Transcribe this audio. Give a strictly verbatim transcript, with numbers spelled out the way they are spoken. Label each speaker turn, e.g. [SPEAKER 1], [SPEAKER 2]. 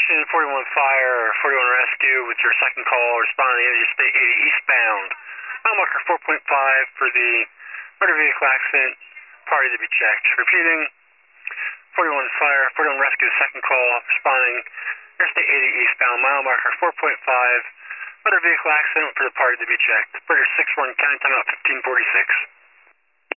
[SPEAKER 1] Houston, forty-one Fire, forty-one Rescue with your second call responding to Interstate eighty eastbound. Mile marker four point five for the motor vehicle accident, party to be checked. Repeating, forty-one Fire, forty-one Rescue, second call responding Interstate eighty eastbound, mile marker four point five, motor vehicle accident for the party to be checked. Bridger six one, county timeout fifteen forty-six.